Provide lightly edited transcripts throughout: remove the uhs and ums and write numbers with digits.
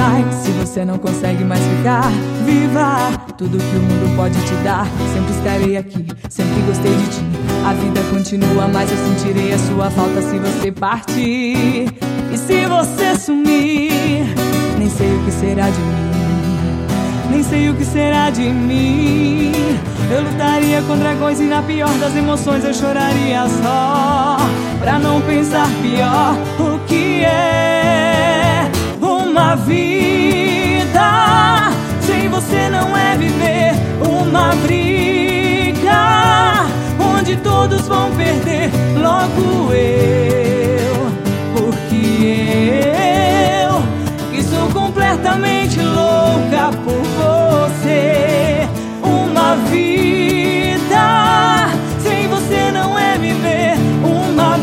Sai, se você não consegue mais ficar. Viva tudo que o mundo pode te dar. Sempre estarei aqui, sempre gostei de ti. A vida continua, mas eu sentirei a sua falta se você partir. E se você sumir, nem sei o que será de mim, nem sei o que será de mim. Eu lutaria com dragões e na pior das emoções eu choraria só, pra não pensar pior o que é uma vida. Sem você não é viver, uma briga onde todos vão perder, logo eu. Porque eu, que sou completamente louca por você. Uma vida sem você não é viver, uma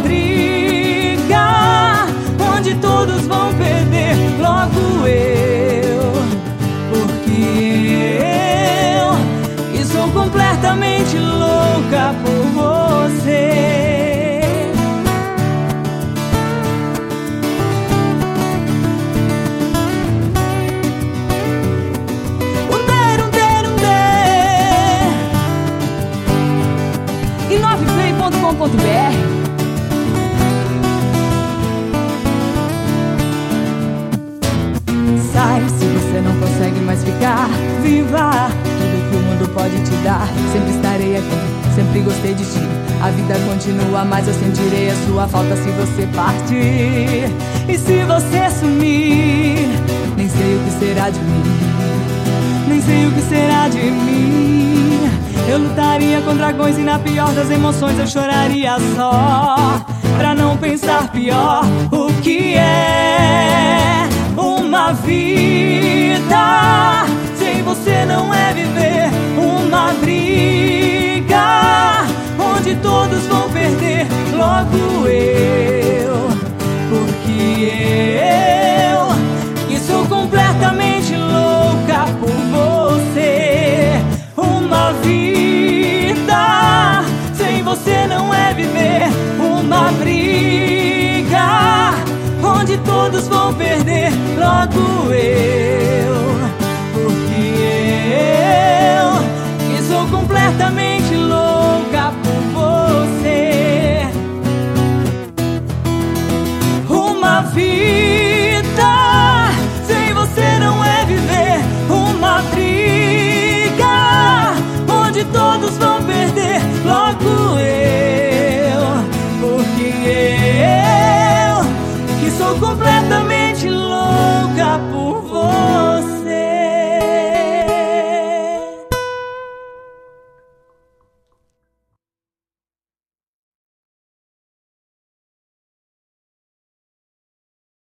briga onde todos vão perder, logo eu. Porque eu, que sou completamente louca por você. Play.com.br. Sai, se você não consegue mais ficar. Viva tudo que o mundo pode te dar. Sempre estarei aqui, sempre gostei de ti. A vida continua, mas eu sentirei a sua falta se você partir. E se você sumir, nem sei o que será de mim, nem sei o que será de mim. Eu lutaria com dragões e na pior das emoções eu choraria só, pra não pensar pior o que é uma vida. Sem você não é viver, uma briga onde todos vão perder, logo eu. Porque eu, que sou completamente louca por você. Uma vida sem você não é viver, uma briga onde todos vão perder, logo